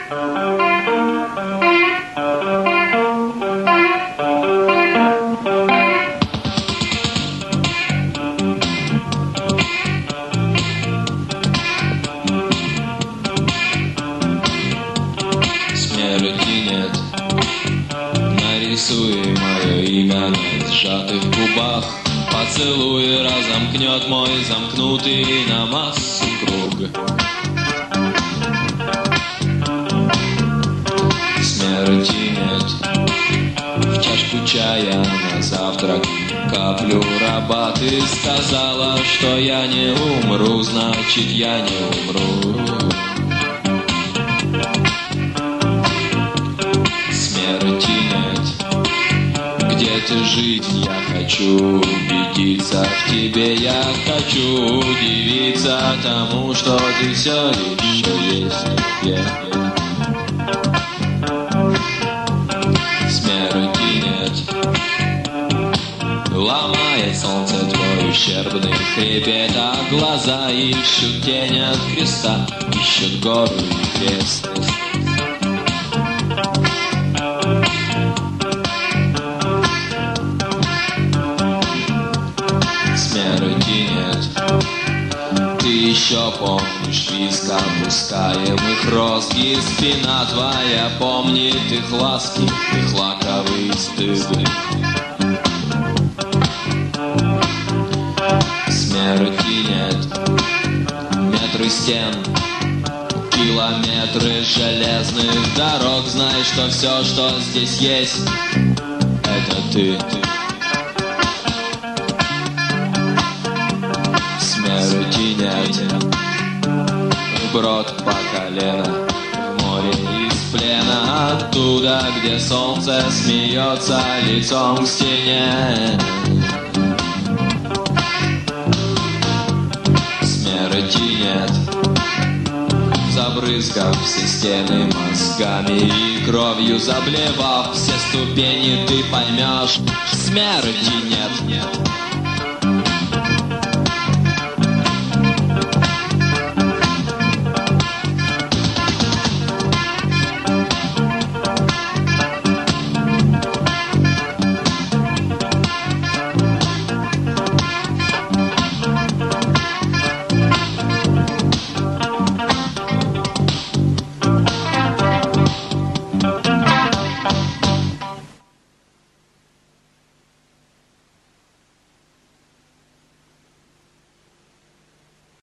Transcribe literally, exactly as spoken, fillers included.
Нарисуй мое имя на сжатых губах, поцелуй разомкнет мой замкнутый на массу круг. Смерти нет. В чашку чая на завтрак каплю раба. Ты сказала, что я не умру, значит я не умру. Смерти нет. Где ты жить? Я хочу убедиться в тебе. Я хочу удивиться тому, что ты все еще есть. Yeah. Смерти нет. Ломает солнце твой ущербный хребет, а глаза ищут тень от креста, ищут гору и крест. Смерти нет. Ты еще помнишь визг опускаемых розги, спина твоя помнит их ласки, их лаковый стыд. Смерти нет. Метры стен, километры железных дорог. Знай, что все, что здесь есть, это ты. Смерти нет. Брод по колено в море из плена, оттуда, где солнце смеется лицом к стене. Смерти нет. Забрызгав все стены мозгами и кровью заблевав все ступени, ты поймешь, смерти нет.